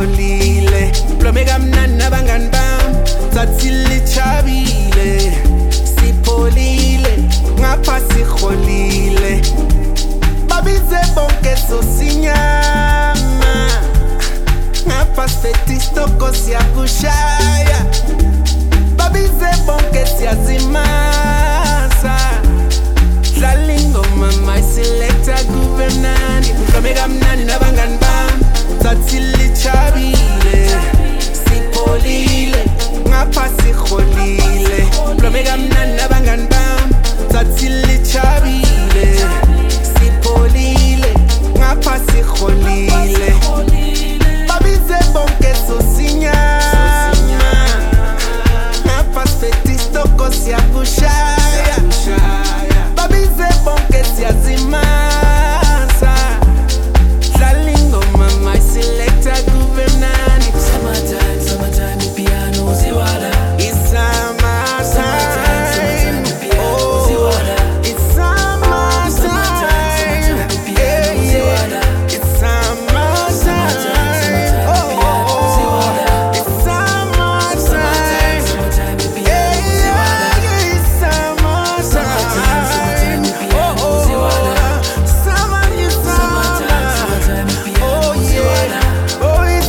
sikholile Blome kamnandi nabangani bam Sathi lichabile Sipholile Ngapha sikholile Babize bonke sosinyama Ngapha siphethe isitoko siyakushaya Babize bonke siyazimasa Dlala ingoma my selector kuve mnandi Blome kamnandi nabangani bam Sathi lichabile Sipholile Ngapha sikholile Blome kamnandi nabangani bam Sathi lichabile Sipholile Ngapha sikholile Babize bonke sosinyama Ngapha siphethe isitoko siyakushaya Babize bonke siyazimasa Dlala ingoma my selector kuve mnandi Summertime, ipiano ziwala It's summertime Oh, it's summertime Yeah, yeah It's summertime Oh, it's summertime Yeah, yeah, it's summertime Oh, summer is summertime Oh, yeah Oh, it's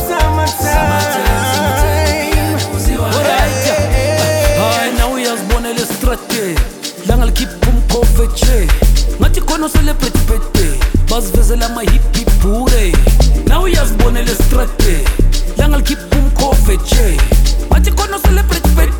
summertime Now uyazibona lestrate langa likhipha umkhofetshe ngathi khona celebrate birthday bazivezela ama-hip bhure Now uyazibona lestrate langa likhipha umkhofetshe ngathi khona celebrate birthday